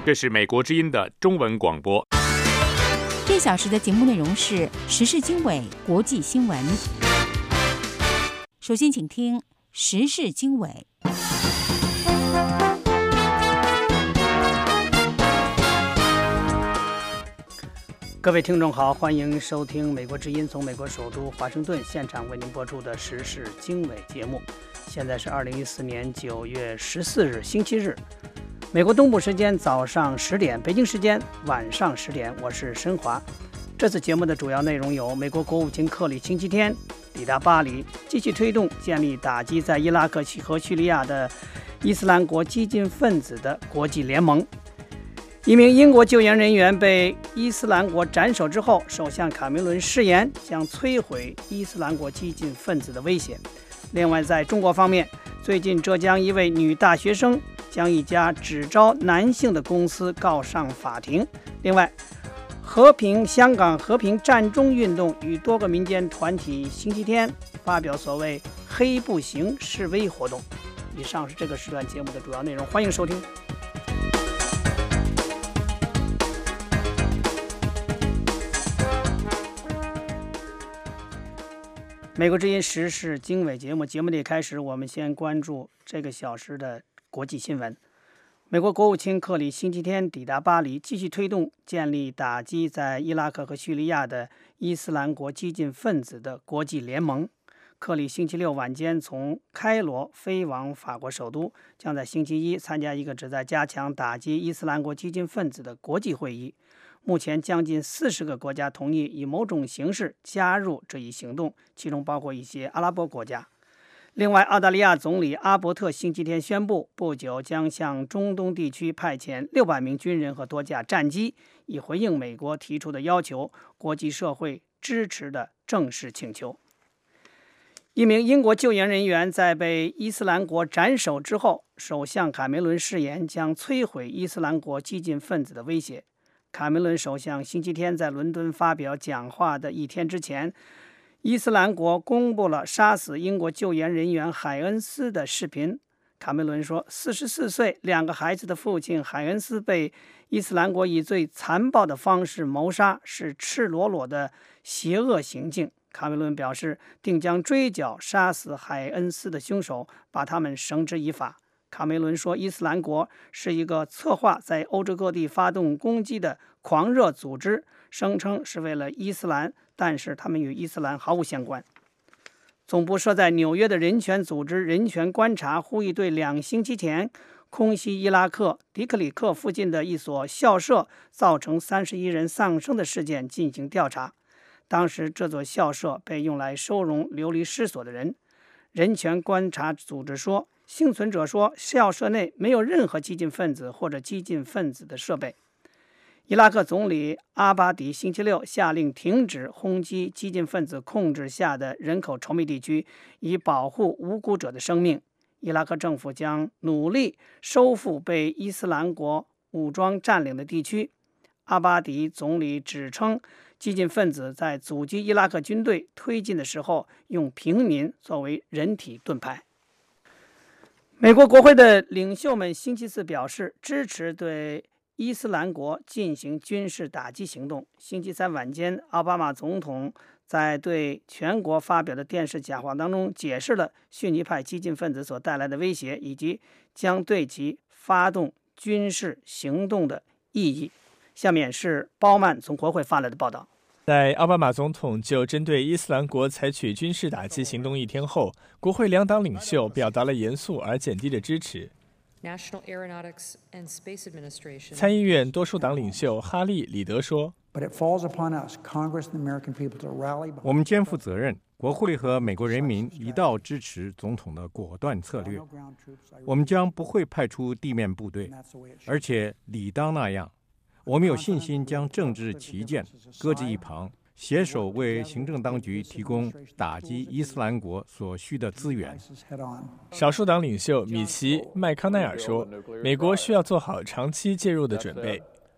这是美国之音的中文广播。 这小时的节目内容是时事经纬国际新闻。首先请听时事经纬。 各位听众好，欢迎收听美国之音从美国首都华盛顿现场为您播出的时事经纬节目。现在是2014年9月14日星期日，美国东部时间早上10点，北京时间晚上10点，我是申华。这次节目的主要内容有：美国国务卿克里星期天抵达巴黎，继续推动建立打击在伊拉克和叙利亚的伊斯兰国激进分子的国际联盟；一名英国救援人员被伊斯兰国斩首之后，首相卡梅伦誓言将摧毁伊斯兰国激进分子的威胁。另外，在中国方面，最近浙江一位女大学生将一家只招男性的公司告上法庭。另外，香港和平占中运动与多个民间团体星期天发表所谓黑步行示威活动。以上是这个时段节目的主要内容，欢迎收听。美国之音时事经纬节目的一开始，我们先关注这个小时的国际新闻。美国国务卿克里星期天抵达巴黎，继续推动建立打击在伊拉克和叙利亚的伊斯兰国激进分子的国际联盟。克里星期六晚间从开罗飞往法国首都，将在星期一参加一个旨在加强打击伊斯兰国激进分子的国际会议。目前将近40个国家同意以某种形式加入这一行动，其中包括一些阿拉伯国家。另外，澳大利亚总理阿伯特星期天宣布，不久将向中东地区派遣600名军人和多架战机，以回应美国提出的要求，国际社会支持的正式请求。一名英国救援人员在被伊斯兰国斩首之后，首相卡梅伦誓言将摧毁伊斯兰国激进分子的威胁。卡梅伦首相星期天在伦敦发表讲话的一天之前，伊斯兰国公布了杀死英国救援人员海恩斯的视频。卡梅伦说，44岁2个孩子的父亲海恩斯被伊斯兰国以最残暴的方式谋杀，是赤裸裸的邪恶行径。卡梅伦表示，定将追缴杀死海恩斯的凶手，把他们绳之以法。卡梅伦说，伊斯兰国是一个策划在欧洲各地发动攻击的狂热组织，声称是为了伊斯兰，但是他们与伊斯兰毫无相关。总部设在纽约的人权组织人权观察呼吁对2星期前空袭伊拉克迪克里克附近的一所校舍造成31人丧生的事件进行调查。当时这座校舍被用来收容流离失所的人。人权观察组织说，幸存者说，校舍内没有任何激进分子或者激进分子的设备。伊拉克总理阿巴迪星期六下令停止轰击激进分子控制下的人口稠密地区，以保护无辜者的生命。伊拉克政府将努力收复被伊斯兰国武装占领的地区。阿巴迪总理指称，激进分子在阻击伊拉克军队推进的时候，用平民作为人体盾牌。美国国会的领袖们星期四表示支持对伊斯兰国进行军事打击行动。星期三晚间，奥巴马总统在对全国发表的电视讲话当中解释了逊尼派激进分子所带来的威胁，以及将对其发动军事行动的意义。下面是包曼从国会发来的报道。 在奥巴马总统就针对伊斯兰国采取军事打击行动1天后，国会2党领袖表达了严肃而坚定的支持。参议院多数党领袖哈利·里德说， 我们肩负责任，国会和美国人民一道支持总统的果断策略。我们将不会派出地面部队，而且理当那样。我们有信心将政治旗舰搁置一旁，携手为行政当局提供打击伊斯兰国所需的资源。 少数党领袖米奇·麦康奈尔说，美国需要做好长期介入的准备。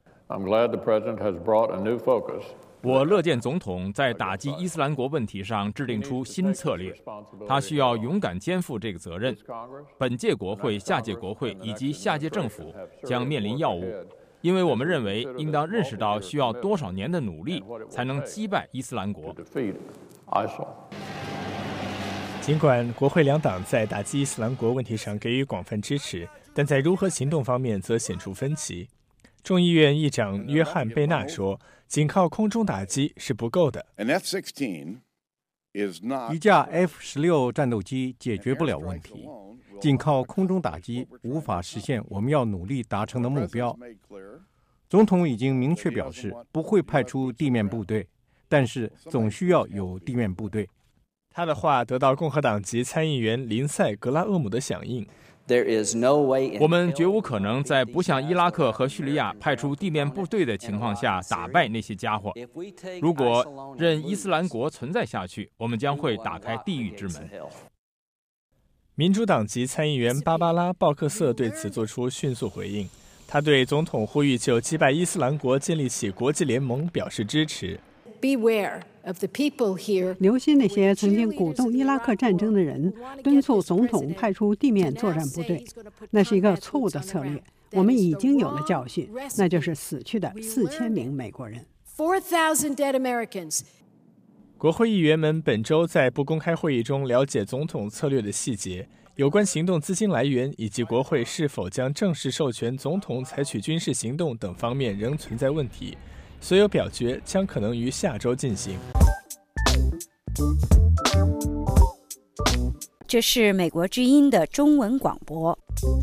我乐见总统在打击伊斯兰国问题上制定出新策略，他需要勇敢肩负这个责任。本届国会、下届国会以及下届政府将面临要务， 因为我们认为应当认识到需要多少年的努力才能击败伊斯兰国。 尽管国会两党在打击伊斯兰国问题上给予广泛支持，但在如何行动方面则显出分歧。众议院议长约翰·贝纳说，仅靠空中打击是不够的。 一架 F-16 战斗机解决不了问题，仅靠空中打击无法实现我们要努力达成的目标。总统已经明确表示不会派出地面部队，但是总需要有地面部队。 他的话得到共和党籍参议员林赛·格拉厄姆的响应。 我们绝无可能在不向伊拉克和叙利亚派出地面部队的情况下打败那些家伙。如果任伊斯兰国存在下去，我们将会打开地狱之门。 民主党籍参议员芭芭拉·鲍克瑟对此作出迅速回应，他对总统呼吁就击败伊斯兰国建立起国际联盟表示支持。 留心那些曾经鼓动伊拉克战争的人，敦促总统派出地面作战部队，那是一个错误的策略。我们已经有了教训，那就是死去的4000名美国人。 国会议员们本周在不公开会议中了解总统策略的细节，有关行动资金来源以及国会是否将正式授权总统采取军事行动等方面仍存在问题。所有表决将可能于下周进行。 这是美国之音的中文广播。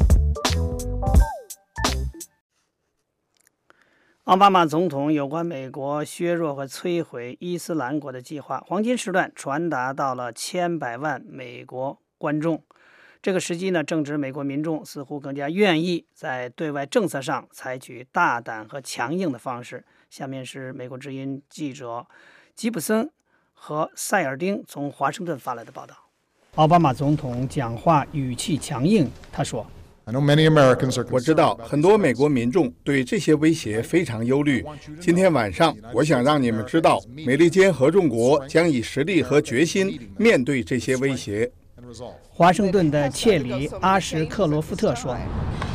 奥巴马总统有关美国削弱和摧毁伊斯兰国的计划，黄金时段传达到了千百万美国观众。这个时机呢，正值美国民众似乎更加愿意在对外政策上采取大胆和强硬的方式。下面是美国之音记者吉普森和塞尔丁从华盛顿发来的报道。奥巴马总统讲话语气强硬，他说： 我知道很多美国民众对这些威胁非常忧虑。今天晚上，我想让你们知道，美利坚合众国将以实力和决心面对这些威胁。 华盛顿的切里·阿什克罗夫特说：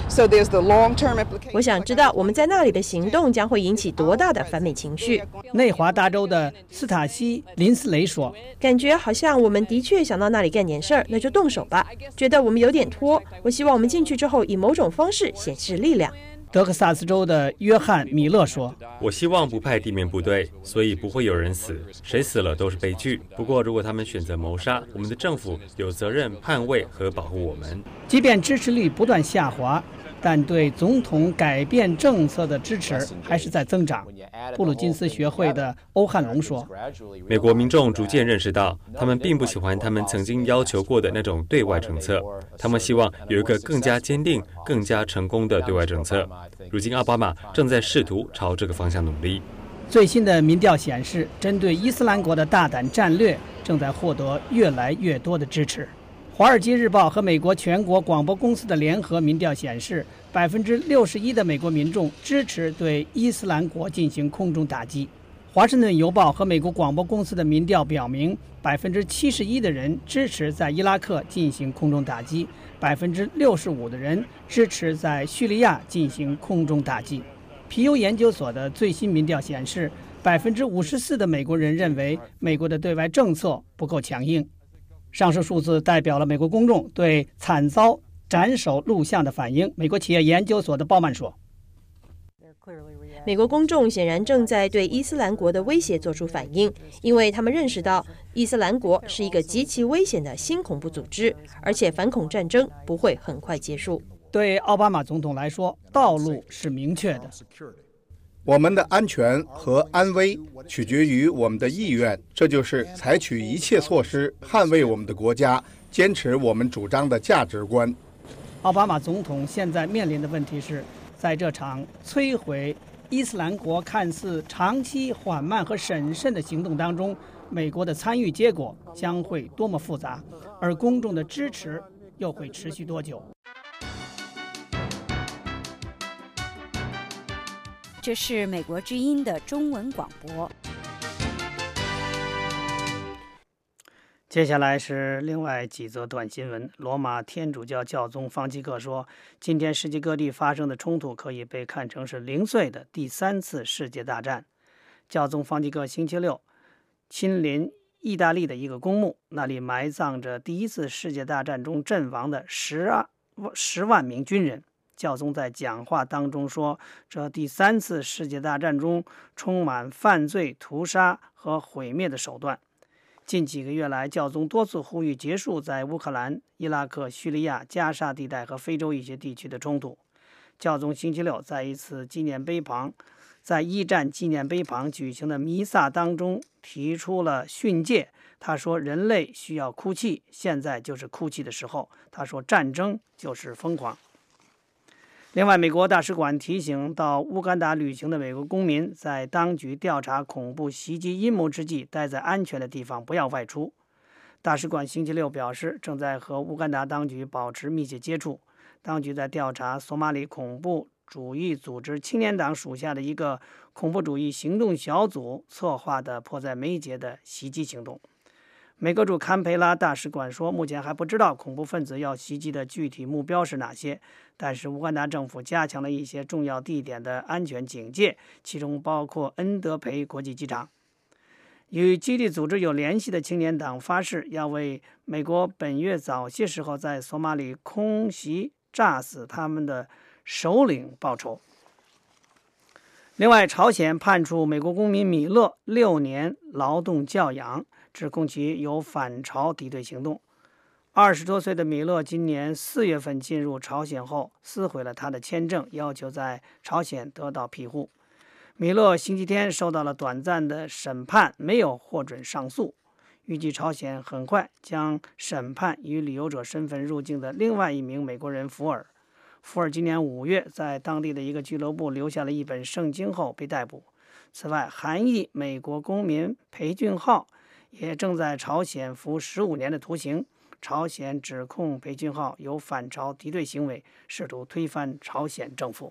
我想知道我们在那里的行动将会引起多大的反美情绪。 内华达州的斯塔西·林斯雷说： 感觉好像我们的确想到那里干点事儿，那就动手吧。觉得我们有点拖，我希望我们进去之后以某种方式显示力量。 德克萨斯州的约翰·米勒说： 我希望不派地面部队，所以不会有人死，谁死了都是悲剧。不过如果他们选择谋杀，我们的政府有责任捍卫和保护我们。 即便支持率不断下滑，但对总统改变政策的支持还是在增长。布鲁金斯学会的欧汉龙说： 美国民众逐渐认识到，他们并不喜欢他们曾经要求过的那种对外政策，他们希望有一个更加坚定、更加成功的对外政策。如今奥巴马正在试图朝这个方向努力。 最新的民调显示，针对伊斯兰国的大胆战略正在获得越来越多的支持。《华尔街日报》和美国全国广播公司的联合民调显示，61%的美国民众支持对伊斯兰国进行空中打击。《华盛顿邮报》和美国广播公司的民调表明，71%的人支持在伊拉克进行空中打击，65%的人支持在叙利亚进行空中打击。皮尤研究所的最新民调显示，54%的美国人认为美国的对外政策不够强硬。上述数字代表了美国公众对惨遭斩首录像的反应。美国企业研究所的鲍曼说： 美国公众显然正在对伊斯兰国的威胁做出反应，因为他们认识到伊斯兰国是一个极其危险的新恐怖组织，而且反恐战争不会很快结束。 对奥巴马总统来说，道路是明确的。 我们的安全和安危取决于我们的意愿，这就是采取一切措施捍卫我们的国家，坚持我们主张的价值观。 奥巴马总统现在面临的问题是，在这场摧毁伊斯兰国看似长期缓慢和审慎的行动当中，美国的参与结果将会多么复杂，而公众的支持又会持续多久？ 这是美国之音的中文广播。 接下来是另外几则短新闻。罗马天主教教宗方济各说，今天世界各地发生的衝突可以被看成是零碎的第3次世界大战。教宗方济各星期六亲临意大利的一个公墓，那里埋葬着第1次世界大战中阵亡的10万名军人。教宗在讲话当中说，这第3次世界大战中充满犯罪、屠杀和毁灭的手段。近几个月来，教宗多次呼吁结束在乌克兰、伊拉克、叙利亚、加沙地带和非洲一些地区的冲突。教宗星期六在一次在一战纪念碑旁举行的弥撒当中提出了训诫。他说，人类需要哭泣，现在就是哭泣的时候。他说，战争就是疯狂。另外，美国大使馆提醒到乌干达旅行的美国公民，在当局调查恐怖袭击阴谋之际，待在安全的地方，不要外出。大使馆星期六表示，正在和乌干达当局保持密切接触。当局在调查索马里恐怖主义组织青年党属下的一个恐怖主义行动小组策划的迫在眉睫的袭击行动。美国驻堪培拉大使馆说，目前还不知道恐怖分子要袭击的具体目标是哪些，但是乌干达政府加强了一些重要地点的安全警戒，其中包括恩德培国际机场。与基地组织有联系的青年党发誓要为美国本月早些时候在索马里空袭炸死他们的首领报仇。另外，朝鲜判处美国公民米勒6年劳动教养，指控其有反朝敌对行动。20多岁的米勒今年4月份进入朝鲜后，撕毁了他的签证，要求在朝鲜得到庇护。米勒星期天受到了短暂的审判，没有获准上诉。预计朝鲜很快将审判以旅游者身份入境的另外一名美国人福尔。福尔今年5月在当地的一个俱乐部留下了一本圣经后被逮捕。此外，韩裔美国公民裴俊浩也正在朝鲜服15年的徒刑。朝鲜指控裴俊浩有反朝敌对行为，试图推翻朝鲜政府。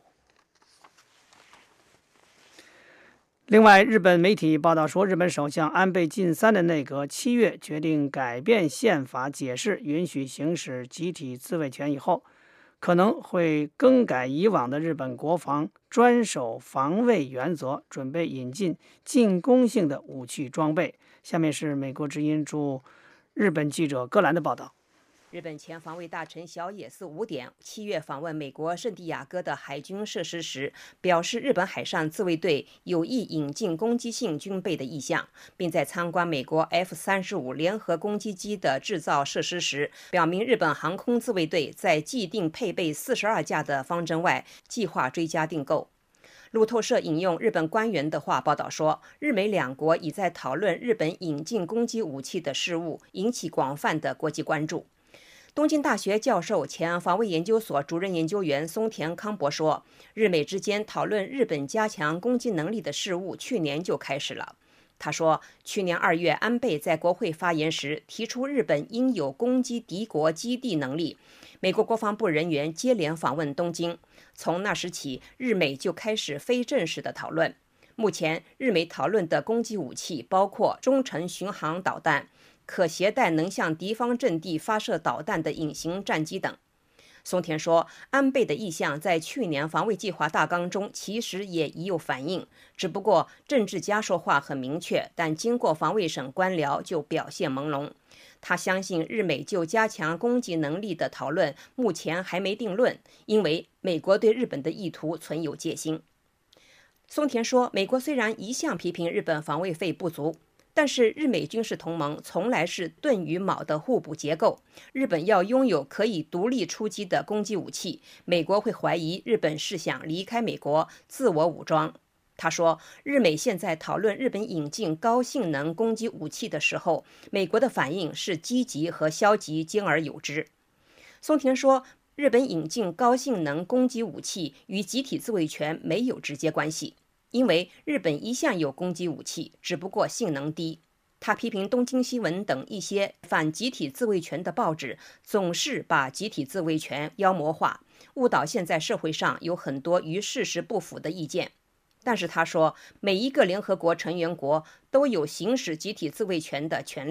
另外，日本媒体报道说，日本首相安倍晋三的内阁7月决定改变宪法解释，允许行使集体自卫权以后，可能会更改以往的日本国防专守防卫原则，准备引进进攻性的武器装备。下面是美国之音驻日本记者戈兰的报道。 日本前防卫大臣小野寺5点7月访问美国圣地亚哥的海军设施时，表示日本海上自卫队有意引进攻击性军备的意向，并在参观美国 F-35 联合攻击机的制造设施时，表明日本航空自卫队在既定配备42架的方针外，计划追加订购。路透社引用日本官员的话报道说，日美两国已在讨论日本引进攻击武器的事务，引起广泛的国际关注。东京大学教授、前防卫研究所主任研究员松田康博说，日美之间讨论日本加强攻击能力的事务去年就开始了。他说，去年2月安倍在国会发言时提出日本应有攻击敌国基地能力，美国国防部人员接连访问东京，从那时起，日美就开始非正式的讨论。目前，日美讨论的攻击武器包括中程巡航导弹、可携带能向敌方阵地发射导弹的隐形战机等。松田说，安倍的意向在去年防卫计划大纲中其实也已有反映，只不过政治家说话很明确，但经过防卫省官僚就表现朦胧。他相信日美就加强攻击能力的讨论目前还没定论，因为美国对日本的意图存有戒心。松田说，美国虽然一向批评日本防卫费不足，但是日美军事同盟从来是盾与矛的互补结构，日本要拥有可以独立出击的攻击武器，美国会怀疑日本是想离开美国自我武装。他说，日美现在讨论日本引进高性能攻击武器的时候，美国的反应是积极和消极兼而有之。松田说，日本引进高性能攻击武器与集体自卫权没有直接关系，因为日本一向有攻击武器，只不过性能低。他批评东京新闻等一些反集体自卫权的报纸总是把集体自卫权妖魔化，误导现在社会上有很多与事实不符的意见。但是他说，每一个联合国成员国都有行使集体自卫权的权利，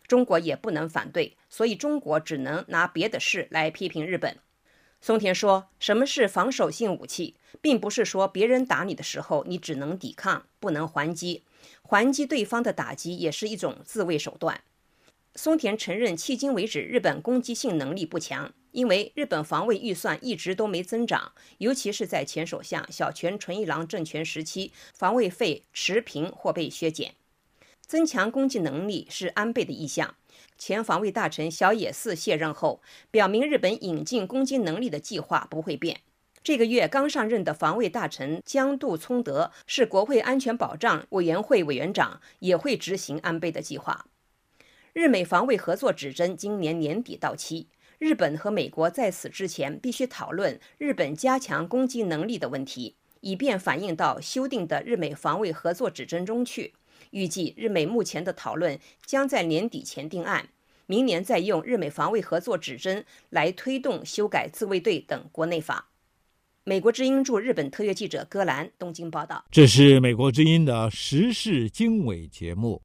中国也不能反对，所以中国只能拿别的事来批评日本。松田说，什么是防守性武器，并不是说别人打你的时候你只能抵抗，不能还击，还击对方的打击也是一种自卫手段。松田承认迄今为止日本攻击性能力不强，因为日本防卫预算一直都没增长，尤其是在前首相小泉纯一郎政权时期，防卫费持平或被削减。增强攻击能力是安倍的意向。前防卫大臣小野寺卸任后，表明日本引进攻击能力的计划不会变。这个月刚上任的防卫大臣江渡聪德是国会安全保障委员会委员长，也会执行安倍的计划。日美防卫合作指针今年年底到期，日本和美国在此之前必须讨论日本加强攻击能力的问题，以便反映到修订的日美防卫合作指针中去。预计日美目前的讨论将在年底前定案，明年再用日美防卫合作指针来推动修改自卫队等国内法。美国之音驻日本特约记者戈兰东京报道。 这是美国之音的时事经纬节目。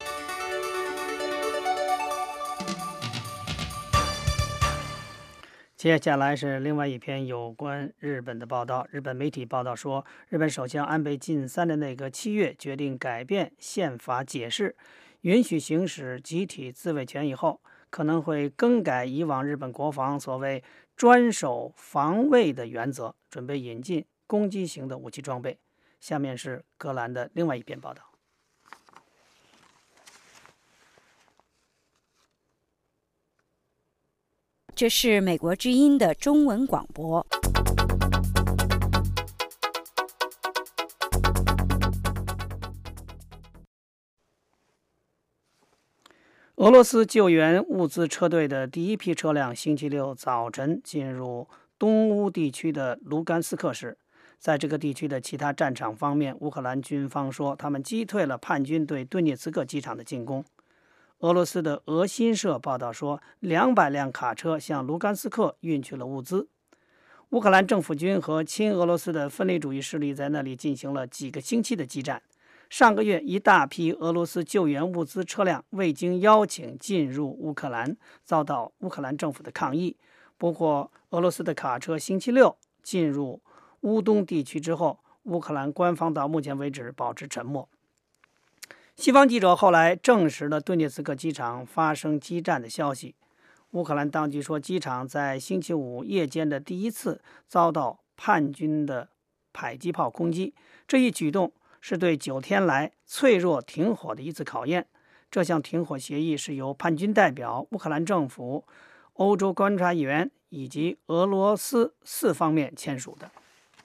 接下来是另外一篇有关日本的报道。日本媒体报道说，日本首相安倍晋三的内阁7月决定改变宪法解释，允许行使集体自卫权以后，可能会更改以往日本国防所谓专守防卫的原则，准备引进攻击型的武器装备。下面是戈兰的另外一篇报道。 这是美国之音的中文广播。 俄罗斯救援物资车队的第一批车辆星期六早晨进入东乌地区的卢甘斯克市。在这个地区的其他战场方面，乌克兰军方说他们击退了叛军对顿涅茨克机场的进攻。俄罗斯的俄新社报道说，200辆卡车向卢甘斯克运去了物资。乌克兰政府军和亲俄罗斯的分离主义势力在那里进行了几个星期的激战。上个月，一大批俄罗斯救援物资车辆未经邀请进入乌克兰，遭到乌克兰政府的抗议。不过，俄罗斯的卡车星期六进入乌东地区之后，乌克兰官方到目前为止保持沉默。西方记者后来证实了顿涅茨克机场发生激战的消息。乌克兰当局说，机场在星期五夜间的第一次遭到叛军的迫击炮攻击，这一举动是对9天来脆弱停火的一次考验。这项停火协议是由叛军代表、乌克兰政府、欧洲观察员以及俄罗斯4方面签署的。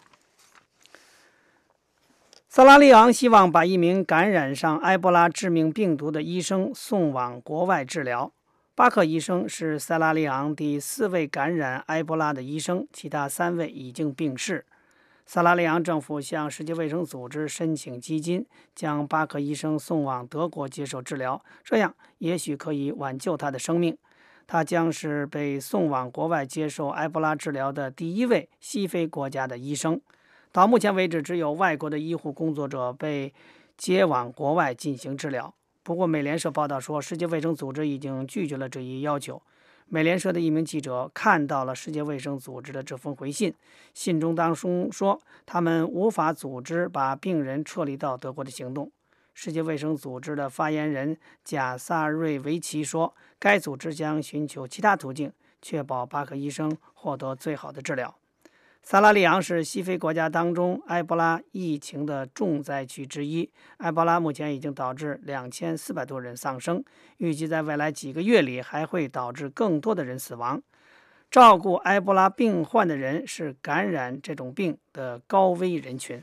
萨拉利昂希望把一名感染上埃博拉致命病毒的医生送往国外治疗。巴克医生是萨拉利昂第4位感染埃博拉的医生，其他3位已经病逝。萨拉利昂政府向世界卫生组织申请基金，将巴克医生送往德国接受治疗，这样也许可以挽救他的生命。他将是被送往国外接受埃博拉治疗的第1位西非国家的医生。到目前为止，只有外国的医护工作者被接往国外进行治疗。不过，美联社报道说，世界卫生组织已经拒绝了这一要求。美联社的一名记者看到了世界卫生组织的这封回信，信中当中说，他们无法组织把病人撤离到德国的行动。世界卫生组织的发言人贾萨瑞维奇说，该组织将寻求其他途径，确保巴克医生获得最好的治疗。萨拉利昂是西非国家当中埃博拉疫情的重灾区之一。埃博拉目前已经导致2400多人丧生，预计在未来几个月里还会导致更多的人死亡。照顾埃博拉病患的人是感染这种病的高危人群。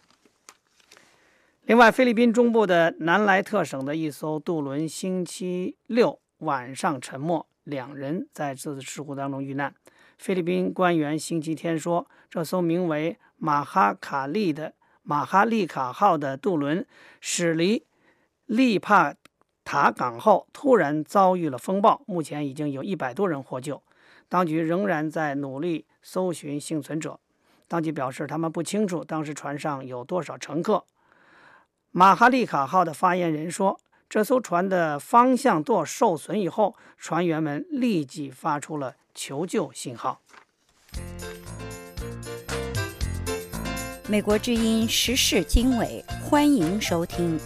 另外，菲律宾中部的南莱特省的一艘渡轮星期六晚上沉没，2人在这次事故当中遇难。菲律宾官员星期天说，这艘名为马哈利卡号的渡轮驶离利帕塔港后突然遭遇了风暴，目前已经有100多人获救，当局仍然在努力搜寻幸存者。当局表示，他们不清楚当时船上有多少乘客。马哈利卡号的发言人说， 这艘船的方向舵受损以后，船员们立即发出了求救信号。 美国之音时事经纬，欢迎收听。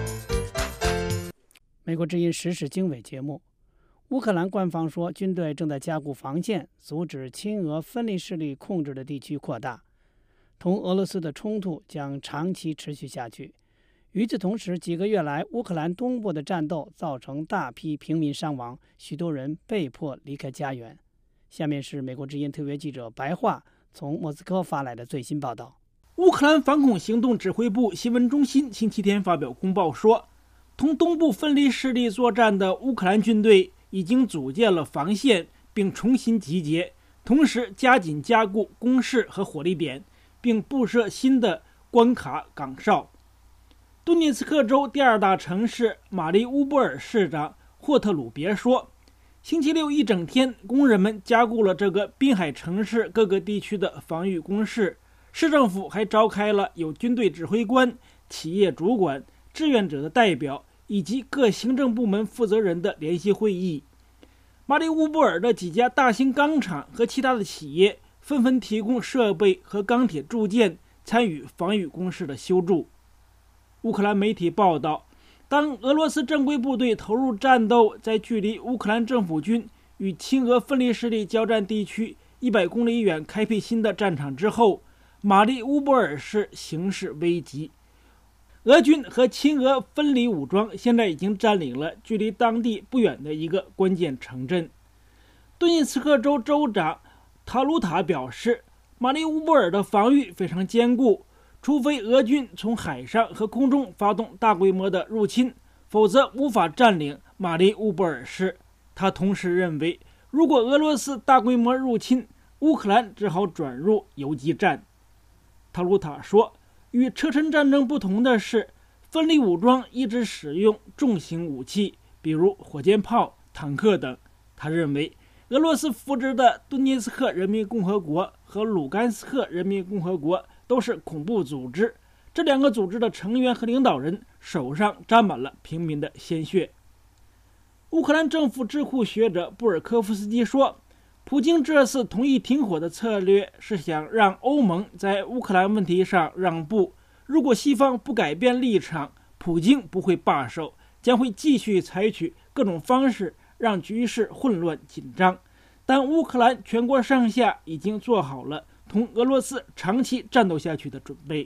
美国之音时事经纬节目，乌克兰官方说，军队正在加固防线，阻止亲俄分离势力控制的地区扩大。同俄罗斯的冲突将长期持续下去。与此同时，几个月来，乌克兰东部的战斗造成大批平民伤亡，许多人被迫离开家园。下面是美国之音特约记者白桦从莫斯科发来的最新报道。 乌克兰反恐行动指挥部新闻中心星期天发表公报说，同东部分离势力作战的乌克兰军队已经组建了防线，并重新集结，同时加紧加固工事和火力点，并布设新的关卡岗哨。顿涅茨克州第二大城市马利乌波尔市长霍特鲁别说，星期六一整天，工人们加固了这个滨海城市各个地区的防御工事。市政府还召开了有军队指挥官、企业主管、志愿者的代表以及各行政部门负责人的联席会议。马里乌波尔的几家大型钢厂和其他的企业纷纷提供设备和钢铁铸件，参与防御工事的修筑。乌克兰媒体报道，当俄罗斯正规部队投入战斗，在距离乌克兰政府军与亲俄分离势力交战地区100公里远开辟新的战场之后，马利乌波尔市形势危急。俄军和亲俄分离武装现在已经占领了距离当地不远的一个关键城镇。顿涅茨克州州长塔鲁塔表示，马利乌波尔的防御非常坚固，除非俄军从海上和空中发动大规模的入侵，否则无法占领马利乌波尔市。他同时认为，如果俄罗斯大规模入侵，乌克兰只好转入游击战。塔鲁塔说，与车臣战争不同的是，分离武装一直使用重型武器，比如火箭炮、坦克等。他认为，俄罗斯扶植的顿涅茨克人民共和国和卢甘斯克人民共和国都是恐怖组织，这两个组织的成员和领导人手上沾满了平民的鲜血。乌克兰政府智库学者布尔科夫斯基说，普京这次同意停火的策略是想让欧盟在乌克兰问题上让步。如果西方不改变立场，普京不会罢手，将会继续采取各种方式让局势混乱紧张。但乌克兰全国上下已经做好了同俄罗斯长期战斗下去的准备。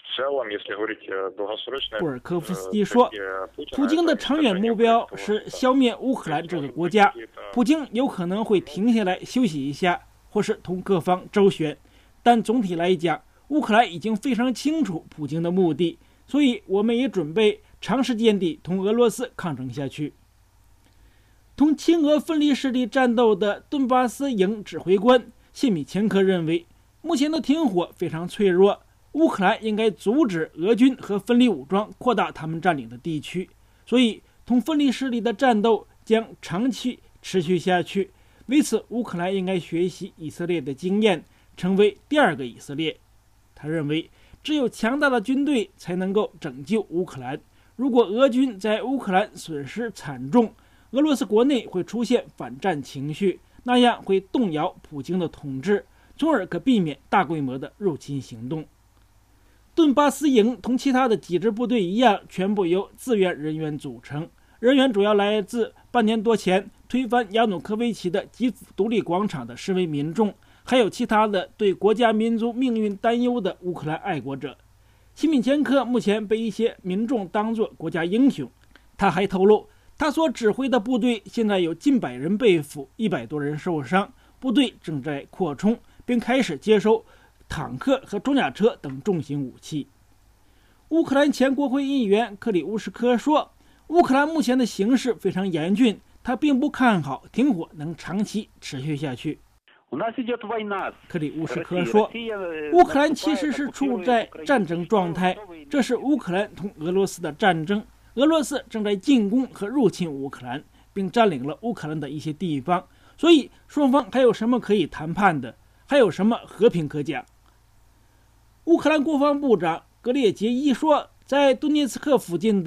布尔科夫斯基说，普京的长远目标是消灭乌克兰这个国家，普京有可能会停下来休息一下，或是同各方周旋，但总体来讲，乌克兰已经非常清楚普京的目的，所以我们也准备长时间地同俄罗斯抗争下去。同亲俄分离势力战斗的顿巴斯营指挥官谢米前科认为，目前的停火非常脆弱，乌克兰应该阻止俄军和分离武装扩大他们占领的地区，所以同分离势力的战斗将长期持续下去。为此，乌克兰应该学习以色列的经验，成为第二个以色列。他认为，只有强大的军队才能够拯救乌克兰。如果俄军在乌克兰损失惨重，俄罗斯国内会出现反战情绪，那样会动摇普京的统治，从而可避免大规模的入侵行动。顿巴斯营同其他的几支部队一样，全部由自愿人员组成，人员主要来自半年多前推翻亚努科维奇的基辅独立广场的示威民众，还有其他的对国家民族命运担忧的乌克兰爱国者。西米前科目前被一些民众当作国家英雄。他还透露，他所指挥的部队现在有近100人被俘，100多人受伤，部队正在扩充，并开始接收坦克和装甲车等重型武器。乌克兰前国会议员克里乌什科说，乌克兰目前的形势非常严峻，他并不看好停火能长期持续下去。克里乌什科说，乌克兰其实是处在战争状态，这是乌克兰同俄罗斯的战争，俄罗斯正在进攻和入侵乌克兰，并占领了乌克兰的一些地方，所以双方还有什么可以谈判的？还有什么和平可讲？乌克兰国防部长格列杰伊说，在顿涅茨克附近的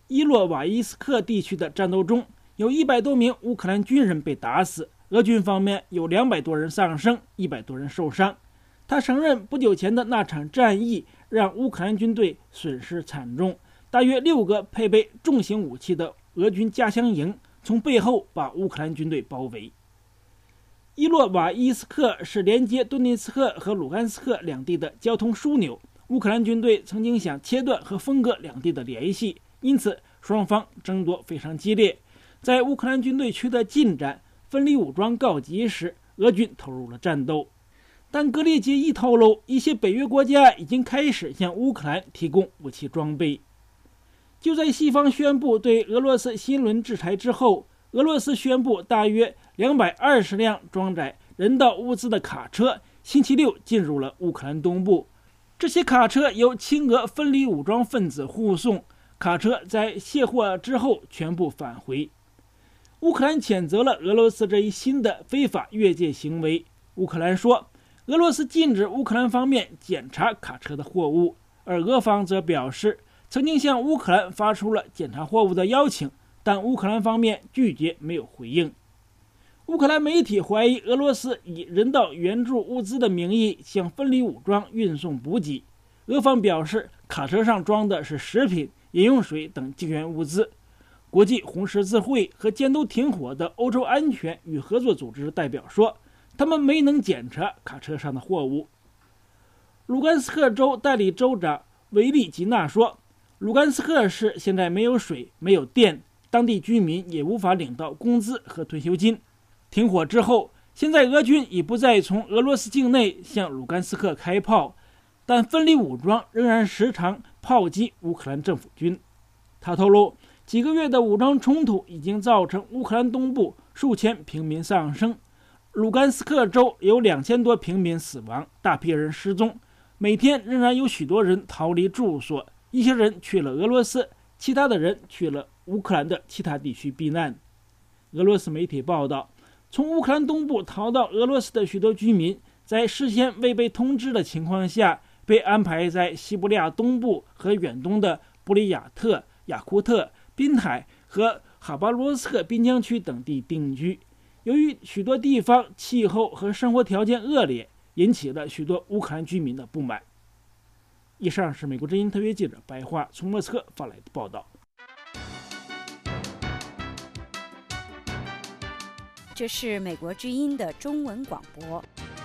伊洛瓦伊斯克地区的战斗中，有100多名乌克兰军人被打死，俄军方面有200多人丧生，100多人受伤。他承认不久前的那场战役让乌克兰军队损失惨重，大约6个配备重型武器的俄军加强营从背后把乌克兰军队包围。伊洛瓦伊斯克是连接顿涅茨克和卢甘斯克两地的交通枢纽，乌克兰军队曾经想切断和分割两地的联系，因此双方争夺非常激烈。在乌克兰军队取得进展、分离武装告急时，俄军投入了战斗。但格列杰伊透露，一些北约国家已经开始向乌克兰提供武器装备。就在西方宣布对俄罗斯新轮制裁之后，俄罗斯宣布大约220辆装载人道物资的卡车星期六进入了乌克兰东部。这些卡车由亲俄分离武装分子护送，卡车在卸货之后全部返回。乌克兰谴责了俄罗斯这一新的非法越界行为。乌克兰说，俄罗斯禁止乌克兰方面检查卡车的货物，而俄方则表示曾经向乌克兰发出了检查货物的邀请，但乌克兰方面拒绝，没有回应。乌克兰媒体怀疑俄罗斯以人道援助物资的名义向分离武装运送补给。俄方表示，卡车上装的是食品、饮用水等救援物资。国际红十字会和监督停火的欧洲安全与合作组织的代表说，他们没能检查卡车上的货物。卢甘斯克州代理州长维利吉纳说，卢甘斯克市现在没有水、没有电，当地居民也无法领到工资和退休金。停火之后，现在俄军已不再从俄罗斯境内向卢甘斯克开炮，但分离武装仍然时常炮击乌克兰政府军。他透露，几个月的武装冲突已经造成乌克兰东部数千平民丧生，卢甘斯克州有2000多平民死亡，大批人失踪，每天仍然有许多人逃离住所，一些人去了俄罗斯，其他的人去了乌克兰的其他地区避难。俄罗斯媒体报道，从乌克兰东部逃到俄罗斯的许多居民，在事先未被通知的情况下，被安排在西伯利亚东部和远东的布里亚特、雅库特、滨海和哈巴罗斯克滨江区等地定居。由于许多地方气候和生活条件恶劣，引起了许多乌克兰居民的不满。以上是美国之音特约记者白桦从莫斯科发来的报道。 这是美国之音的中文广播。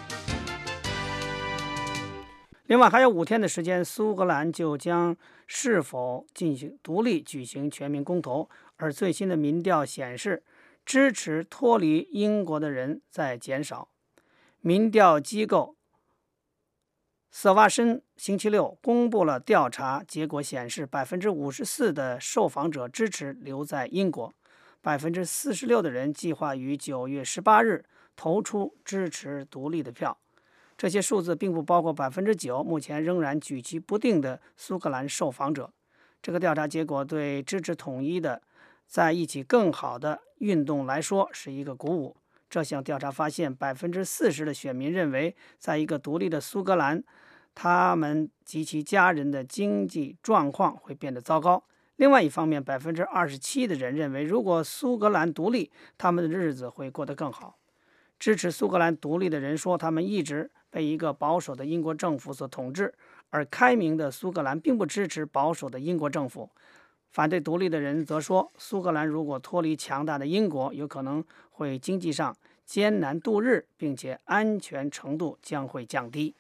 另外还有5天的时间，苏格兰就将是否进行独立举行全民公投，而最新的民调显示，支持脱离英国的人在减少。民调机构瑟瓦申星期六公布了调查结果，显示 54% 的受访者支持留在英国， 46% 的人计划于9月18日投出支持独立的票。这些数字并不包括 9% 目前仍然举棋不定的苏格兰受访者。这个调查结果对支持统一的在一起更好的运动来说是一个鼓舞。这项调查发现 40% 的选民认为，在一个独立的苏格兰，他们及其家人的经济状况会变得糟糕。另外一方面， 27% 的人认为，如果苏格兰独立，他们的日子会过得更好。支持苏格兰独立的人说，他们一直被一个保守的英国政府所统治，而开明的苏格兰并不支持保守的英国政府。反对独立的人则说，苏格兰如果脱离强大的英国，有可能会经济上艰难度日，并且安全程度将会降低。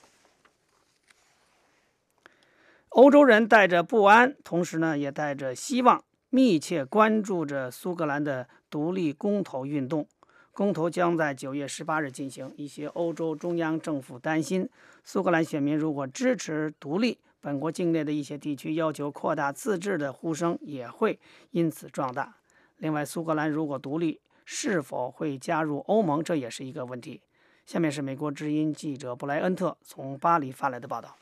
欧洲人带着不安，同时呢也带着希望，密切关注着苏格兰的独立公投运动。公投将在9月18日进行。一些欧洲中央政府担心，苏格兰选民如果支持独立，本国境内的一些地区要求扩大自治的呼声也会因此壮大。另外，苏格兰如果独立，是否会加入欧盟，这也是一个问题。下面是美国之音记者布莱恩特从巴黎发来的报道。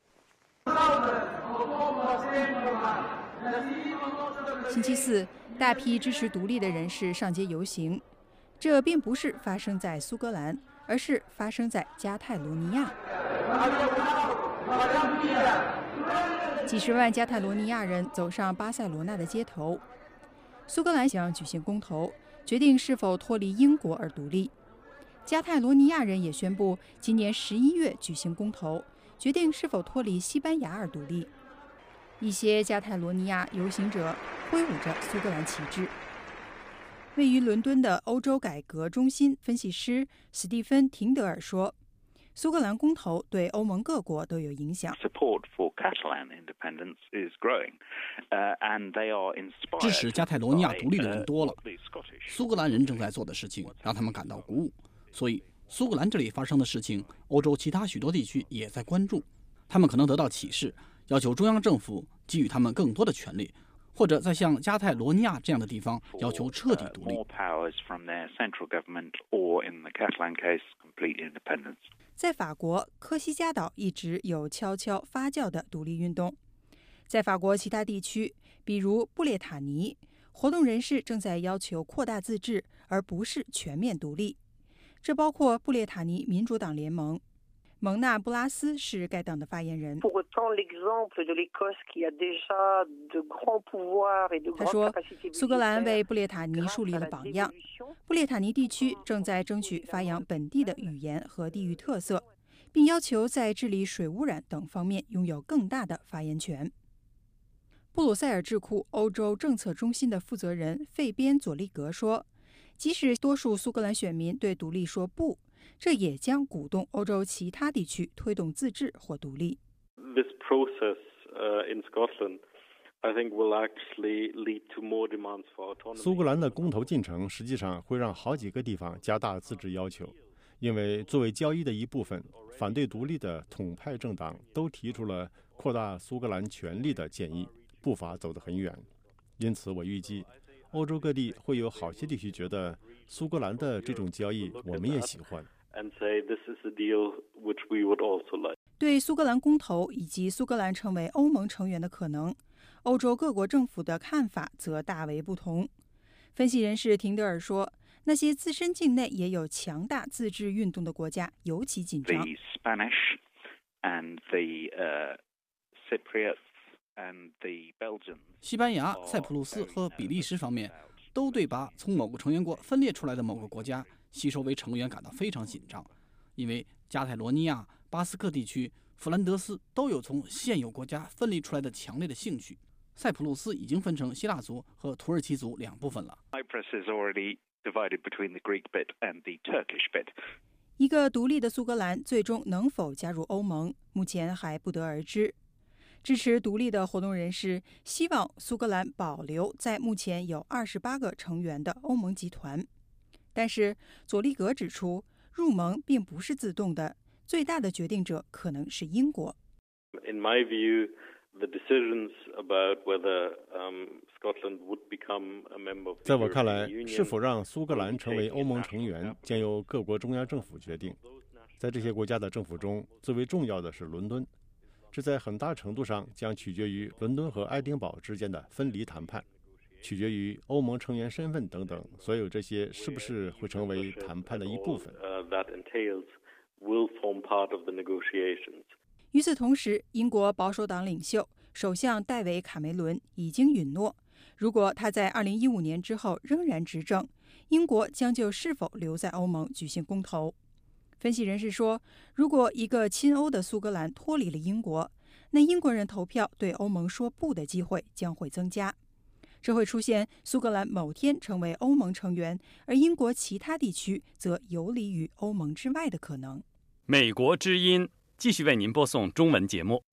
星期四，大批支持独立的人士上街游行。这并不是发生在苏格兰，而是发生在加泰罗尼亚。 几十万加泰罗尼亚人走上巴塞罗那的街头。苏格兰想举行公投，决定是否脱离英国而独立。加泰罗尼亚人也宣布今年11月举行公投，决定是否脱离西班牙而独立。一些加泰罗尼亚游行者挥舞着苏格兰旗帜。位于伦敦的欧洲改革中心分析师史蒂芬·廷德尔说，苏格兰公投对欧盟各国都有影响。 支持加泰罗尼亚独立的人多了，苏格兰人正在做的事情让他们感到鼓舞，所以苏格兰这里发生的事情，欧洲其他许多地区也在关注。他们可能得到启示，要求中央政府给予他们更多的权利，或者在像加泰罗尼亚这样的地方要求彻底独立。 在法国，科西嘉岛一直有悄悄发酵的独立运动。在法国其他地区，比如布列塔尼，活动人士正在要求扩大自治，而不是全面独立。这包括布列塔尼民主党联盟。蒙纳布拉斯是该党的发言人。他说，苏格兰为布列塔尼树立了榜样。布列塔尼地区正在争取发扬本地的语言和地域特色，并要求在治理水污染等方面拥有更大的发言权。布鲁塞尔智库欧洲政策中心的负责人费边佐利格说，即使多数苏格兰选民对独立说不，这也将鼓动欧洲其他地区推动自治或独立。 This process in Scotland, I think, will actually lead to more demands for autonomy. 苏格兰的公投进程实际上会让好几个地方加大自治要求，因为作为交易的一部分，反对独立的统派政党都提出了扩大苏格兰权力的建议，步伐走得很远。因此，我预计欧洲各地会有好些地区觉得苏格兰的这种交易我们也喜欢。 对苏格兰公投以及苏格兰成为欧盟成员的可能，欧洲各国政府的看法则大为不同。分析人士廷德尔说，那些自身境内也有强大自治运动的国家尤其紧张。 西班牙、塞浦路斯和比利时方面都对把从某个成员国分裂出来的某个国家吸收为成员感到非常紧张，因为加泰罗尼亚、巴斯克地区、弗兰德斯都有从现有国家分离出来的强烈的兴趣。塞浦路斯已经分成希腊族和土耳其族两部分了。 一个独立的苏格兰最终能否加入欧盟，目前还不得而知。支持独立的活动人士希望苏格兰保留在目前有28个成员的欧盟集团，但是佐利格指出，入盟并不是自动的，最大的决定者可能是英国。 In my view, the decisions about whether Scotland would become a member of the 在我看来， European Union 是否让苏格兰成为欧盟成员，将由各国中央政府决定。在这些国家的政府中，最为重要的是伦敦。这在很大程度上将取决于伦敦和爱丁堡之间的分离谈判，取决于欧盟成员身份等等，所有这些是不是会成为谈判的一部分。 与此同时，英国保守党领袖首相戴维·卡梅伦已经允诺，如果他在2015年之后仍然执政，英国将就是否留在欧盟举行公投。分析人士说，如果一个亲欧的苏格兰脱离了英国，那英国人投票对欧盟说不的机会将会增加。这会出现苏格兰某天成为欧盟成员，而英国其他地区则游离于欧盟之外的可能。 美国之音继续为您播送中文节目。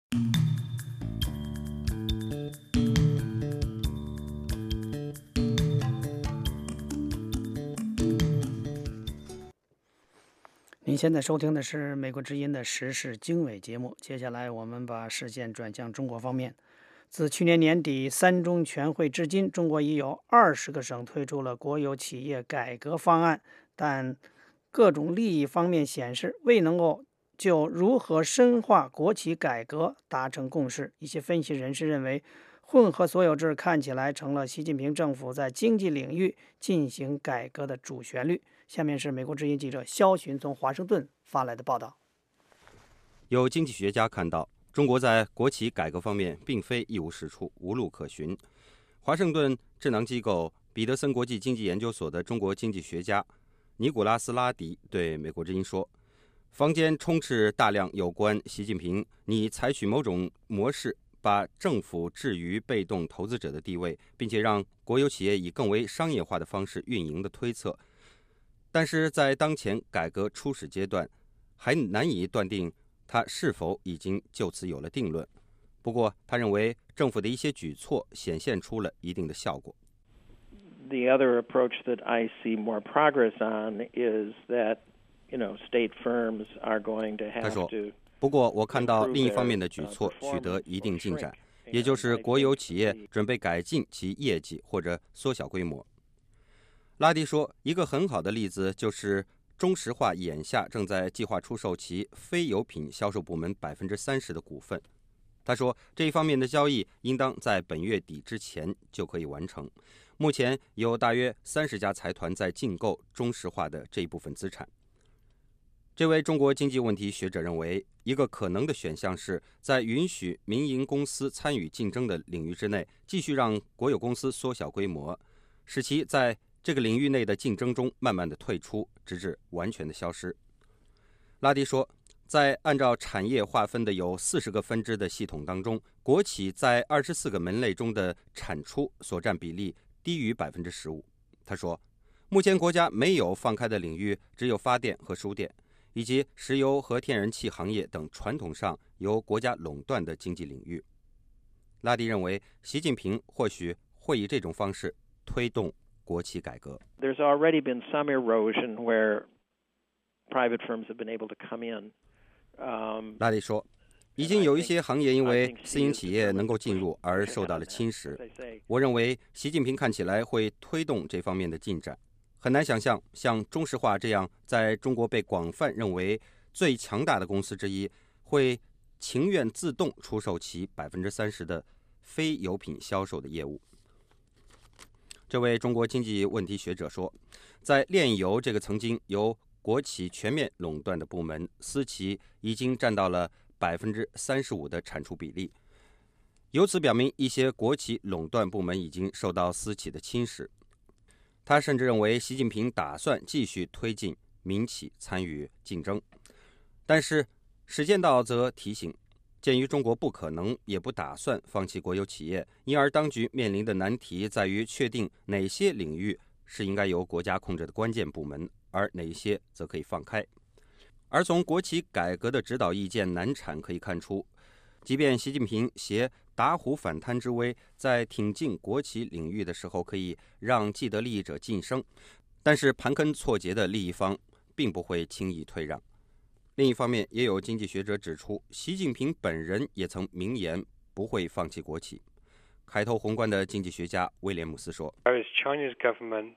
您现在收听的是美国之音的时事经纬节目。接下来我们把视线转向中国方面。自去年年底3中全会至今，中国已有20个省推出了国有企业改革方案，但各种利益方面显示未能够就如何深化国企改革达成共识。一些分析人士认为，混合所有制看起来成了习近平政府在经济领域进行改革的主旋律。下面是美国之音记者肖寻从华盛顿发来的报道。 有经济学家看到， 中国在国企改革方面并非一无是处、无路可循。华盛顿智囊机构彼得森国际经济研究所的中国经济学家尼古拉斯·拉迪对美国之音说，坊间充斥大量有关习近平拟采取某种模式把政府置于被动投资者的地位，并且让国有企业以更为商业化的方式运营的推测，但是在当前改革初始阶段还难以断定他是否已经就此有了定论。不过他认为政府的一些举措显现出了一定的效果。 The other approach that I see more progress on is that, state firms are going to have to. 他说，不过我看到另一方面的举措取得一定进展，也就是国有企业准备改进其业绩或者缩小规模。拉迪说，一个很好的例子就是中石化眼下正在计划出售其非油品销售部门30%的股份。他说，这一方面的交易应当在本月底之前就可以完成。目前有大约30家财团在竞购中石化的这一部分资产。这位中国经济问题学者认为，一个可能的选项是在允许民营公司参与竞争的领域之内，继续让国有公司缩小规模，使其在这个领域内的竞争中慢慢的退出，直至完全的消失。拉迪说，在按照产业划分的有40个分支的系统当中，国企在24个门类中的产出所占比例低于15%。他说，目前国家没有放开的领域只有发电和输电，以及石油和天然气行业等传统上由国家垄断的经济领域。拉迪认为，习近平或许会以这种方式推动国企改革。 There's already been some erosion where private firms have been able to come in. 拉迪说，已经有一些行业因为私营企业能够进入而受到了侵蚀。我认为习近平看起来会推动这方面的进展。很难想象像中石化这样在中国被广泛认为最强大的公司之一，会情愿自动出售其30%的非油品销售的业务。这位中国经济问题学者说，在炼油这个曾经由国企全面垄断的部门，私企已经占到了35%的产出比例，由此表明一些国企垄断部门已经受到私企的侵蚀。他甚至认为习近平打算继续推进民企参与竞争，但是史建道则提醒，鉴于中国不可能也不打算放弃国有企业，因而当局面临的难题在于确定哪些领域是应该由国家控制的关键部门，而哪些则可以放开。而从国企改革的指导意见难产可以看出，即便习近平携打虎反贪之威，在挺进国企领域的时候可以让既得利益者晋升，但是盘根错节的利益方并不会轻易退让。另一方面，也有经济学者指出，习近平本人也曾明言不会放弃国企。开头宏观的经济学家威廉姆斯说， China's government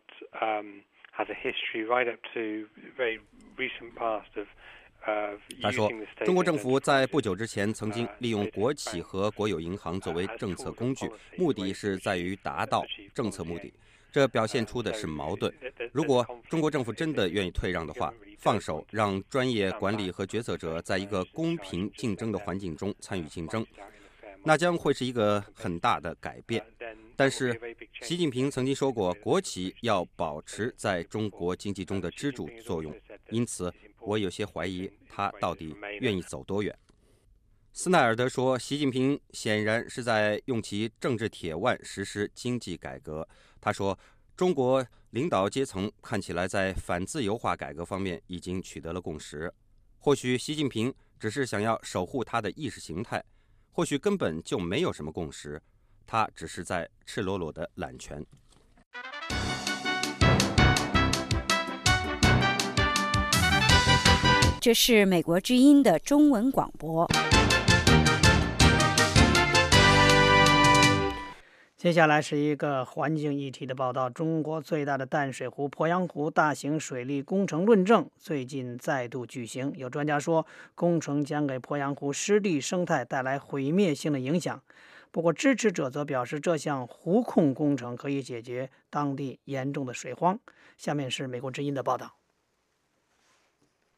has a history right up to very recent past of 他说，中国政府在不久之前曾经利用国企和国有银行作为政策工具，目的是在于达到政策目的。这表现出的是矛盾。如果中国政府真的愿意退让的话，放手让专业管理和决策者在一个公平竞争的环境中参与竞争，那将会是一个很大的改变。但是习近平曾经说过，国企要保持在中国经济中的支柱作用，因此我有些怀疑他到底愿意走多远。斯奈尔德说，习近平显然是在用其政治铁腕实施经济改革。他说，中国领导阶层看起来在反自由化改革方面已经取得了共识。或许习近平只是想要守护他的意识形态，或许根本就没有什么共识，他只是在赤裸裸的揽权。 这是美国之音的中文广播。 接下来是一个环境议题的报道。中国最大的淡水湖鄱阳湖大型水利工程论证最近再度举行。有专家说，工程将给鄱阳湖湿地生态带来毁灭性的影响。不过支持者则表示，这项湖控工程可以解决当地严重的水荒。下面是美国之音的报道。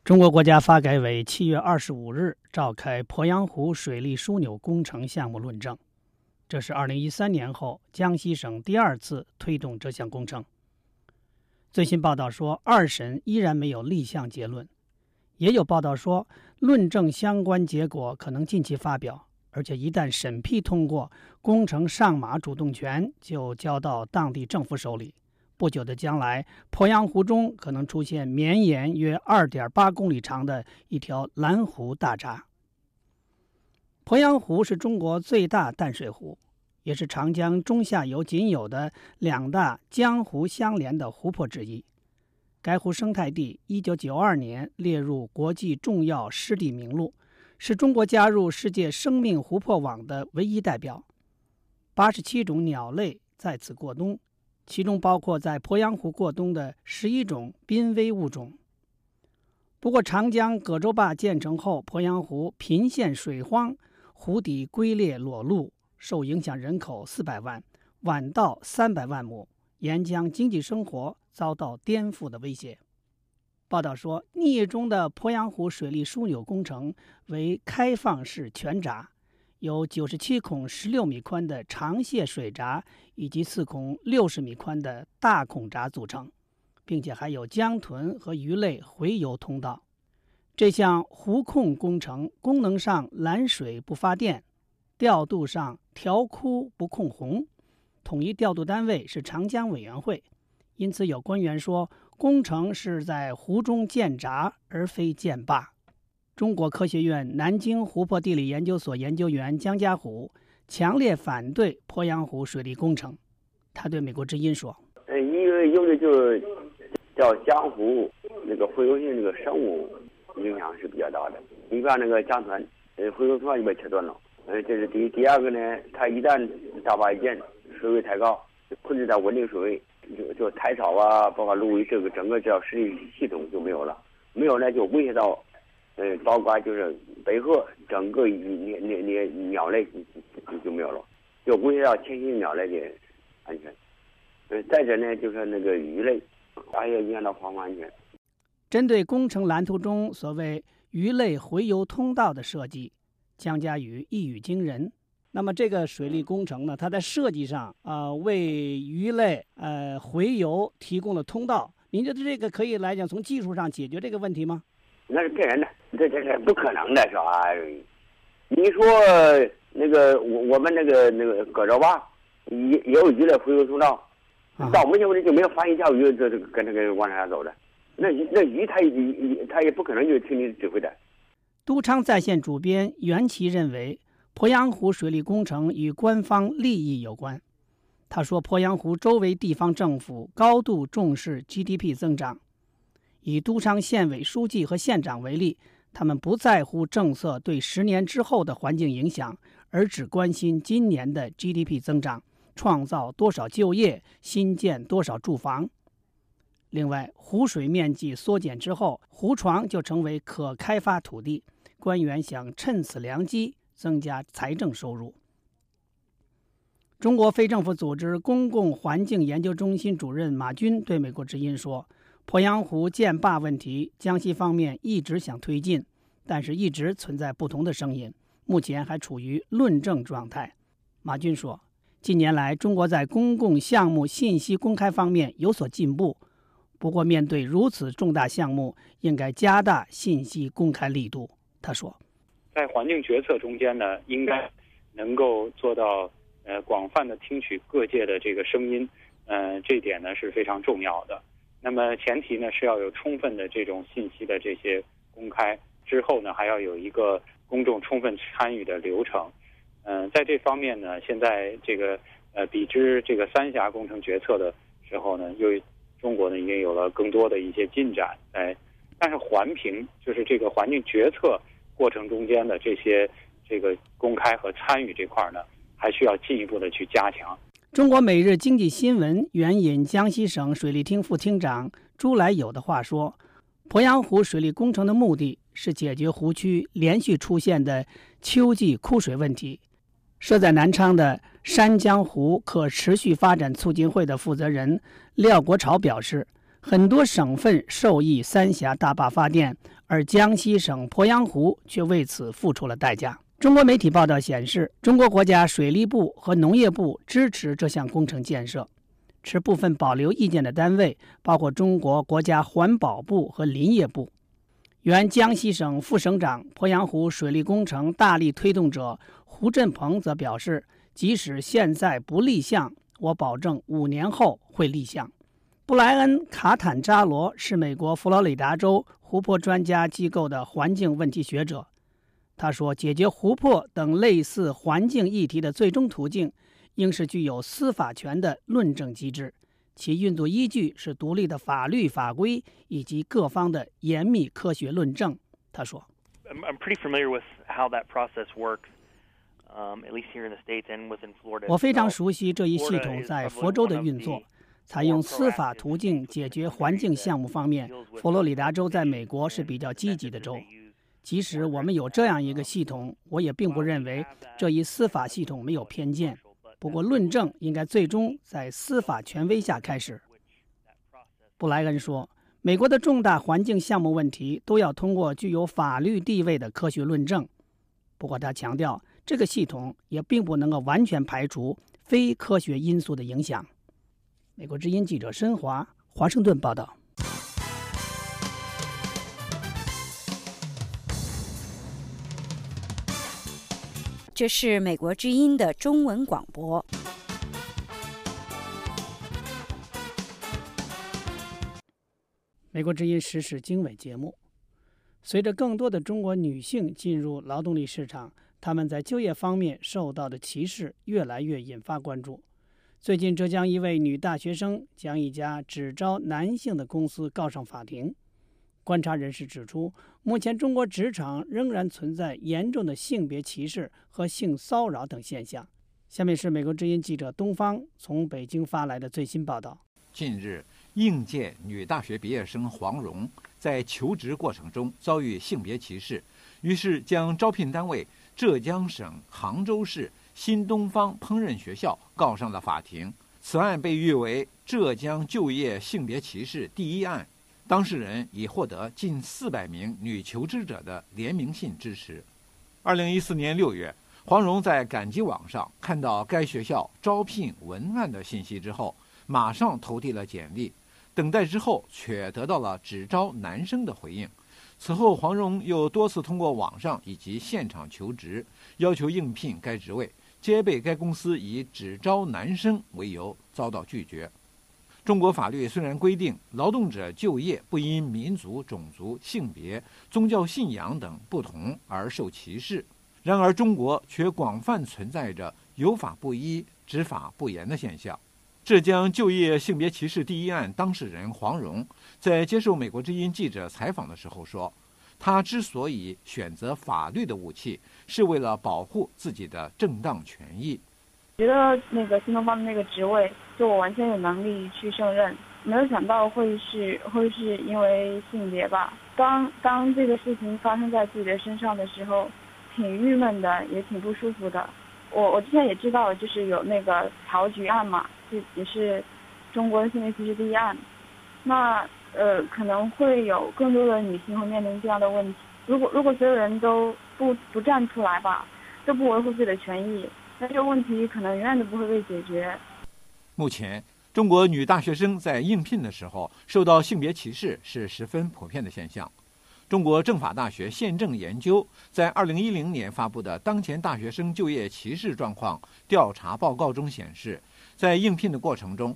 中国国家发改委7月25日召开鄱阳湖水利枢纽工程项目论证，这是2013年后江西省第2次推动这项工程。最新报道说，2审依然没有立项结论，也有报道说论证相关结果可能近期发表，而且一旦审批通过，工程上马主动权就交到当地政府手里。不久的将来，鄱阳湖中可能出现绵延约 2.8 公里长的一条蓝湖大闸。鄱阳湖是中国最大淡水湖，也是长江中下游仅有的2大江湖相连的湖泊之一。该湖生态地1992年列入国际重要湿地名录，是中国加入世界生命湖泊网的唯一代表。87种鸟类在此过冬，其中包括在鄱阳湖过冬的11种濒危物种。不过，长江葛洲坝建成后，鄱阳湖频现水荒，湖底龟裂裸露，受影响人口400万，晚稻300万亩，沿江经济生活遭到颠覆的威胁。报道说，逆中的鄱阳湖水利枢纽工程为开放式全闸，由97孔16米宽的长泄水闸以及4孔60米宽的大孔闸组成，并且还有江豚和鱼类洄游通道。这项湖控工程功能上拦水不发电，调度上调枯不控洪，统一调度单位是长江委员会。因此有官员说，工程是在湖中建闸而非建坝。中国科学院南京湖泊地理研究所研究员姜家虎强烈反对鄱阳湖水利工程。他对美国之音说：“ 有的就是叫江湖那个洄游性这个生物影响是比较大的。你把那个江豚，洄游通道就被切断了。这是第二个呢，它一旦大坝一建，水位太高，控制在稳定水位，就台草啊，包括陆域这个整个叫湿地系统就没有了，没有呢就威胁到。”包括就是北河整个鸟类就没有了，就威胁到迁徙鸟类的安全。再者呢，就是那个鱼类，还有影响到航行安全。 针对工程蓝图中所谓鱼类洄游通道的设计，姜家宇一语惊人。那么这个水利工程呢，它在设计上为鱼类洄游提供了通道。您觉得这个可以来讲从技术上解决这个问题吗？ 那是骗人的，这是不可能的，是吧？你说那个我们那个葛洲坝也有鱼类洄游通道，到目前为止就没有发现一条鱼这跟这个往下走的。那鱼它也不可能就听你指挥的。 都昌在线主编袁琦认为，鄱阳湖水利工程与官方利益有关。他说，鄱阳湖周围地方政府高度重视 GDP 增长。以都昌县委书记和县长为例，他们不在乎政策对10年之后的环境影响，而只关心今年的 GDP 增长，创造多少就业，新建多少住房。另外，湖水面积缩减之后，湖床就成为可开发土地，官员想趁此良机增加财政收入。中国非政府组织公共环境研究中心主任马军对美国之音说，鄱阳湖建坝问题，江西方面一直想推进，但是一直存在不同的声音，目前还处于论证状态。马军说，近年来中国在公共项目信息公开方面有所进步，不过面对如此重大项目，应该加大信息公开力度。他说， 在环境决策中间呢，应该能够做到广泛的听取各界的这个声音，这一点呢是非常重要的。那么前提呢是要有充分的这种信息的这些公开，之后呢还要有一个公众充分参与的流程。在这方面呢，现在这个比之这个三峡工程决策的时候呢，中国呢已经有了更多的一些进展。但是环评就是这个环境决策过程中间的这个公开和参与这块呢，还需要进一步的去加强。 中国每日经济新闻援引江西省水利厅副厅长朱来友的话说，鄱阳湖水利工程的目的是解决湖区连续出现的秋季枯水问题。设在南昌的山江湖可持续发展促进会的负责人廖国潮表示，很多省份受益三峡大坝发电， 而江西省鄱阳湖却为此付出了代价。中国媒体报道显示，中国国家水利部和农业部支持这项工程建设。持部分保留意见的单位包括中国国家环保部和林业部。原江西省副省长、鄱阳湖水利工程大力推动者胡振鹏则表示，即使现在不立项，我保证5年后会立项。布莱恩·卡坦扎罗是美国佛罗里达州湖泊专家机构的环境问题学者。他说，解决湖泊等类似环境议题的最终途径应是具有司法权的论证机制，其运作依据是独立的法律法规以及各方的严密科学论证。他说 I'm pretty familiar with how that process works, at least here in the States and within Florida. 我非常熟悉这一系统在佛州的运作。采用司法途径解决环境项目方面，佛罗里达州在美国是比较积极的州。即使我们有这样一个系统，我也并不认为这一司法系统没有偏见。不过，论证应该最终在司法权威下开始。布莱恩说，美国的重大环境项目问题都要通过具有法律地位的科学论证。不过，他强调，这个系统也并不能够完全排除非科学因素的影响。美国之音记者申华，华盛顿报道。 这是美国之音的中文广播。 美国之音时事经纬节目。随着更多的中国女性进入劳动力市场，她们在就业方面受到的歧视越来越引发关注。最近，浙江一位女大学生将一家只招男性的公司告上法庭。观察人士指出，目前中国职场仍然存在严重的性别歧视和性骚扰等现象。下面是美国之音记者东方从北京发来的最新报道。 近日，应届女大学毕业生黄蓉在求职过程中遭遇性别歧视，于是将招聘单位浙江省杭州市新东方烹饪学校告上了法庭。此案被誉为浙江就业性别歧视第一案，当事人已获得近400名女求职者的联名信支持。2014年6月，黄蓉在赶集网上看到该学校招聘文案的信息之后，马上投递了简历，等待之后却得到了只招男生的回应。此后，黄蓉又多次通过网上以及现场求职，要求应聘该职位，皆被该公司以只招男生为由遭到拒绝。中国法律虽然规定劳动者就业不因民族、种族、性别、宗教信仰等不同而受歧视，然而中国却广泛存在着有法不依、执法不严的现象。浙江就业性别歧视第一案当事人黄蓉在接受美国之音记者采访的时候说，他之所以选择法律的武器，是为了保护自己的正当权益。 觉得那个新东方的那个职位，就我完全有能力去胜任，没有想到会是因为性别吧。当这个事情发生在自己的身上的时候，挺郁闷的，也挺不舒服的。我之前也知道，就是有那个曹菊案嘛，也是中国的性别歧视第一案。那可能会有更多的女性会面临这样的问题。如果所有人都不站出来吧，都不维护自己的权益，那这个问题可能永远都不会被解决。 目前，中国女大学生在应聘的时候受到性别歧视是十分普遍的现象。中国政法大学宪政研究在2010年发布的当前大学生就业歧视状况调查报告中显示，在应聘的过程中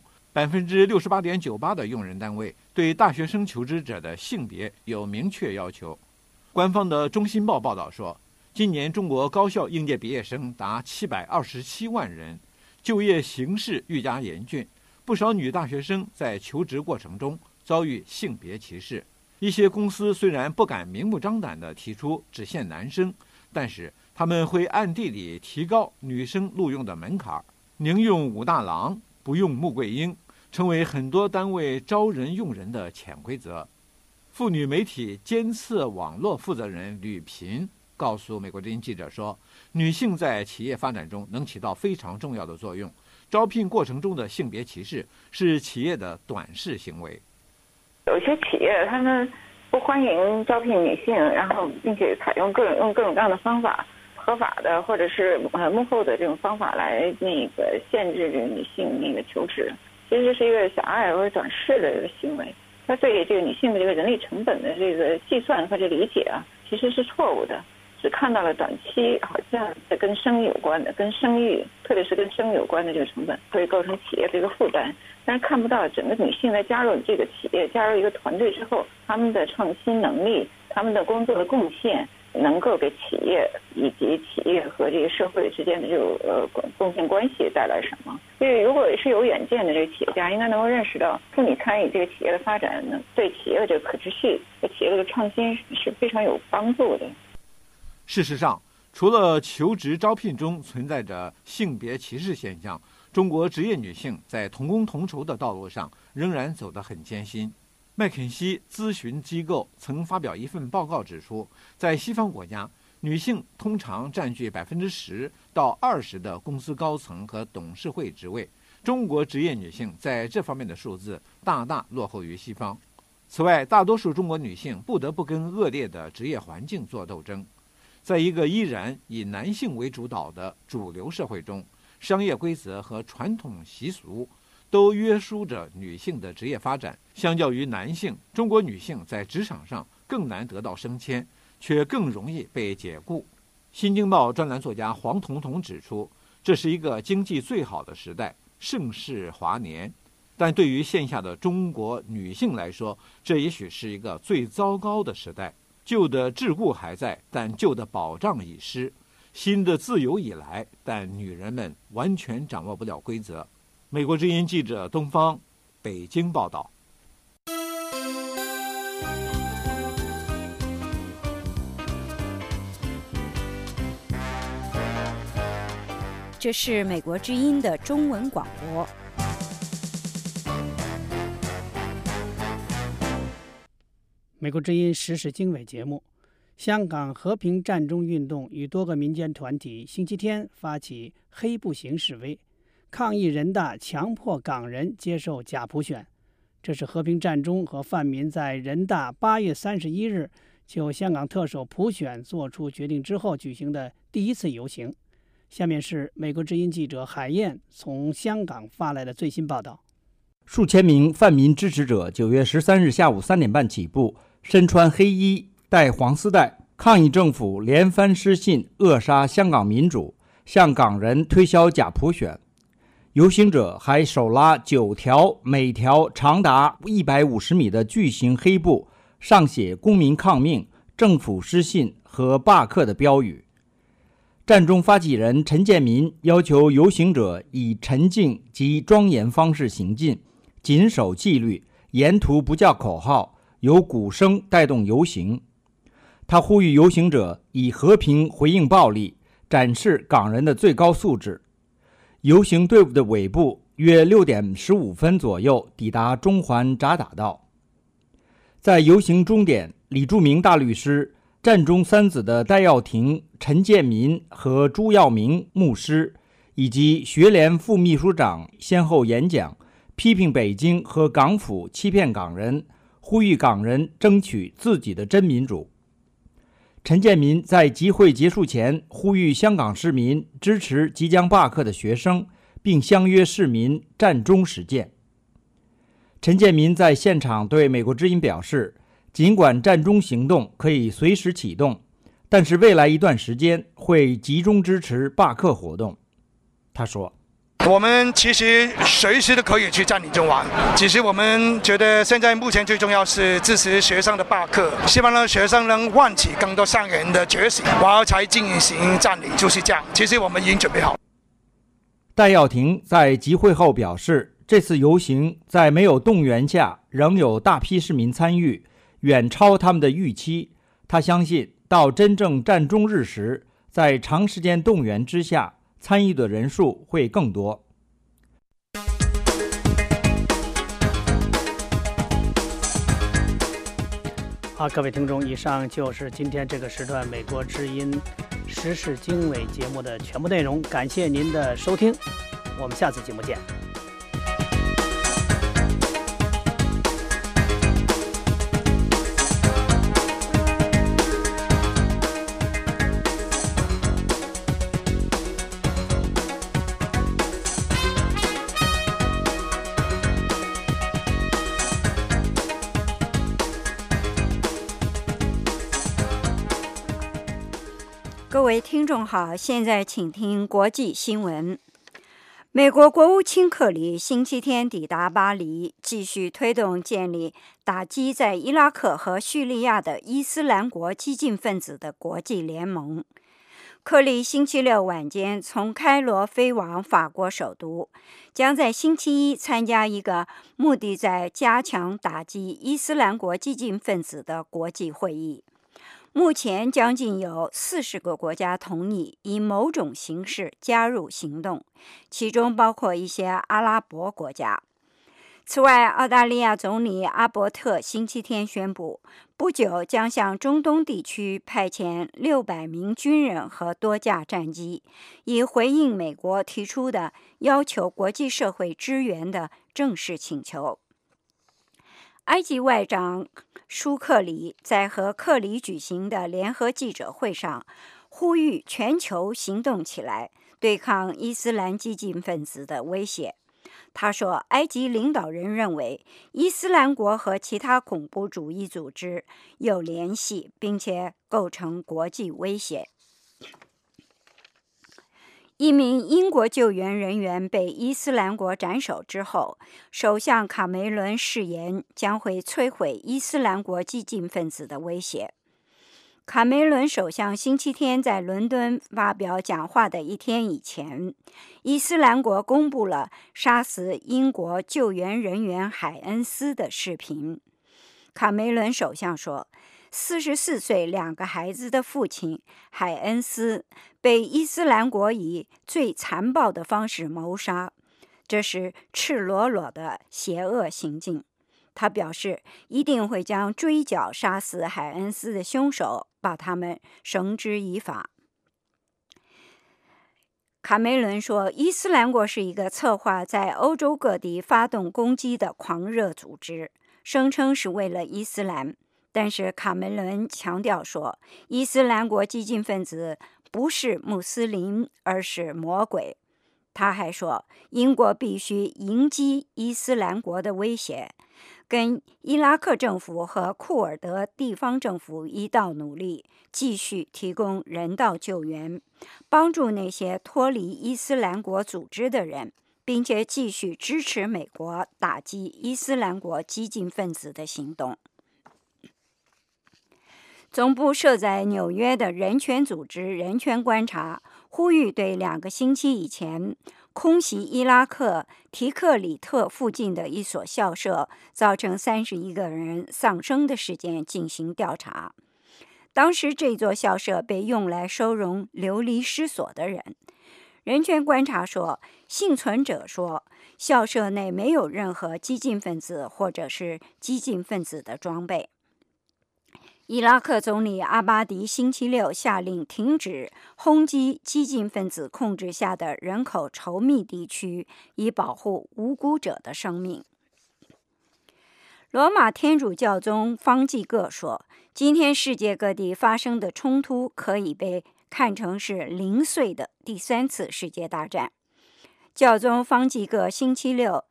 ，68.98%的用人单位对大学生求职者的性别有明确要求。官方的《中新报》报道说，今年中国高校应届毕业生达727万人，就业形势愈加严峻，不少女大学生在求职过程中遭遇性别歧视。一些公司虽然不敢明目张胆地提出只限男生，但是他们会暗地里提高女生录用的门槛，宁用武大郎不用穆桂英，成为很多单位招人用人的潜规则。妇女媒体监测网络负责人吕平告诉美国之音记者说，女性在企业发展中能起到非常重要的作用，招聘过程中的性别歧视是企业的短视行为。 有些企业他们不欢迎招聘女性，然后并且采用各种各样的方法，合法的或者是幕后的这种方法来限制这个女性求职。其实这是一个狭隘或者短视的一个行为，它对这个女性的这个人力成本的这个计算或者理解啊，其实是错误的。只看到了短期好像跟生意有关的，跟生育，特别是跟生育有关的这个成本会构成企业的一个负担，但是看不到整个女性在加入这个企业、加入一个团队之后，她们的创新能力、她们的工作的贡献，能够给企业以及企业和这个社会之间的这种贡献关系带来什么？所以，如果是有远见的这个企业家，应该能够认识到，妇女参与这个企业的发展，对企业的这个可持续、对企业的创新是非常有帮助的。 事实上，除了求职招聘中存在着性别歧视现象，中国职业女性在同工同酬的道路上仍然走得很艰辛。麦肯锡咨询机构曾发表一份报告指出，在西方国家，女性通常占据10%到20%的公司高层和董事会职位，中国职业女性在这方面的数字大大落后于西方。此外，大多数中国女性不得不跟恶劣的职业环境做斗争。在一个依然以男性为主导的主流社会中，商业规则和传统习俗都约束着女性的职业发展。相较于男性，中国女性在职场上更难得到升迁，却更容易被解雇。新京报专栏作家黄彤彤指出，这是一个经济最好的时代，盛世华年。但对于线下的中国女性来说，这也许是一个最糟糕的时代。旧的桎梏还在，但旧的保障已失；新的自由已来，但女人们完全掌握不了规则。美国之音记者东方，北京报道。 这是美国之音的中文广播。 美国之音时事经纬节目，香港和平战中运动与多个民间团体星期天发起黑步行示威，抗议人大强迫港人接受假普选。这是和平战中和泛民在人大8月31日就香港特首普选作出决定之后举行的第一次游行。下面是美国之音记者海燕从香港发来的最新报道。 数千名泛民支持者9月13日下午3点半起步，身穿黑衣，戴黄丝带，抗议政府连番失信，扼杀香港民主，向港人推销假普选。游行者还手拉9条，每条长达150米的巨型黑布，上写公民抗命、政府失信和罢课的标语。战中发起人陈建民要求游行者以沉静及庄严方式行进，谨守纪律，沿途不叫口号，由鼓声带动游行。他呼吁游行者以和平回应暴力，展示港人的最高素质。游行队伍的尾部约6点15分左右抵达中环渣打道。在游行终点，李柱铭大律师、战中三子的戴耀廷、陈建民和朱耀明牧师，以及学联副秘书长先后演讲，批评北京和港府欺骗港人，呼吁港人争取自己的真民主。陈建民在集会结束前呼吁香港市民支持即将罢课的学生，并相约市民战中实践。陈建民在现场对美国之音表示，尽管战中行动可以随时启动，但是未来一段时间会集中支持罢课活动。他说， 我们其实随时都可以去占领中环，只是我们觉得现在目前最重要是支持学生的罢课，希望让学生能唤起更多商人的觉醒，然后才进行占领，就是这样。其实我们已经准备好。 戴耀廷在集会后表示，这次游行在没有动员下仍有大批市民参与，远超他们的预期。他相信到真正战中日时，在长时间动员之下，参与的人数会更多。 好，各位听众，以上就是今天这个时段美国之音时事经纬节目的全部内容，感谢您的收听，我们下次节目见。 各位听众好，现在请听国际新闻。美国国务卿克里星期天抵达巴黎，继续推动建立打击在伊拉克和叙利亚的伊斯兰国激进分子的国际联盟。克里星期六晚间从开罗飞往法国首都，将在星期一参加一个目的在加强打击伊斯兰国激进分子的国际会议。目前将近有40个国家同意以某种形式加入行动，其中包括一些阿拉伯国家。此外，澳大利亚总理阿伯特星期天宣布，不久将向中东地区派遣600名军人和多架战机，以回应美国提出的要求国际社会支援的正式请求。埃及外长舒克里在和克里举行的联合记者会上呼吁全球行动起来，对抗伊斯兰激进分子的威胁。他说，埃及领导人认为伊斯兰国和其他恐怖主义组织有联系，并且构成国际威胁。一名英国救援人员被伊斯兰国斩首之后，首相卡梅伦誓言将会摧毁伊斯兰国激进分子的威胁。卡梅伦首相星期天在伦敦发表讲话的一天以前，伊斯兰国公布了杀死英国救援人员海恩斯的视频。卡梅伦首相说，44岁2个孩子的父亲海恩斯被伊斯兰国以最残暴的方式谋杀，这是赤裸裸的邪恶行径。他表示一定会将追缴杀死海恩斯的凶手，把他们绳之以法。卡梅伦说，伊斯兰国是一个策划在欧洲各地发动攻击的狂热组织，声称是为了伊斯兰。但是卡梅伦强调说，伊斯兰国激进分子不是穆斯林，而是魔鬼。他还说，英国必须迎击伊斯兰国的威胁，跟伊拉克政府和库尔德地方政府一道努力，继续提供人道救援，帮助那些脱离伊斯兰国组织的人，并且继续支持美国打击伊斯兰国激进分子的行动。总部设在纽约的人权组织人权观察呼吁对2个星期以前空袭伊拉克提克里特附近的一所校舍，造成31个人丧生的事件进行调查。当时这座校舍被用来收容流离失所的人。人权观察说，幸存者说，校舍内没有任何激进分子或者是激进分子的装备。伊拉克总理阿巴迪星期六下令停止轰击激进分子控制下的人口稠密地区，以保护无辜者的生命。罗马天主教宗方济各说，今天世界各地发生的冲突可以被看成是零碎的第3次世界大战。教宗方济各星期六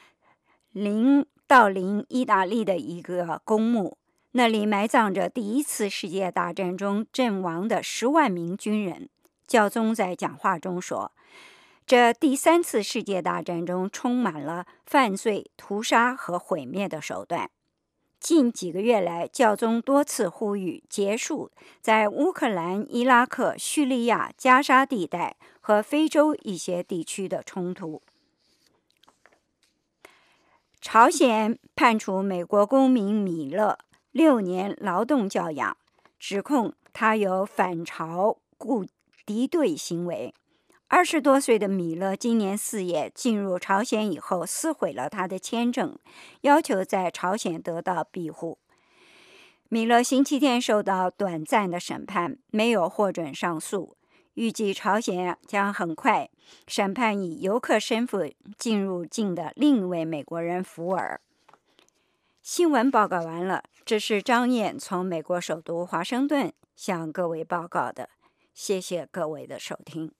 到临意大利的一个公墓，那里埋葬着第1次世界大战中阵亡的10万名军人。教宗在讲话中说，这第3次世界大战中充满了犯罪、屠杀和毁灭的手段。近几个月来，教宗多次呼吁结束在乌克兰、伊拉克、叙利亚、加沙地带和非洲一些地区的冲突。朝鲜判处美国公民米勒6年劳动教养，指控他有反朝敌对行为。20多岁的米勒今年4月进入朝鲜以后，撕毁了他的签证，要求在朝鲜得到庇护。米勒星期天受到短暂的审判，没有获准上诉。预计朝鲜将很快审判以游客身份进入境的另一位美国人福尔。新闻报告完了，这是张燕从美国首都华盛顿向各位报告的，谢谢各位的收听。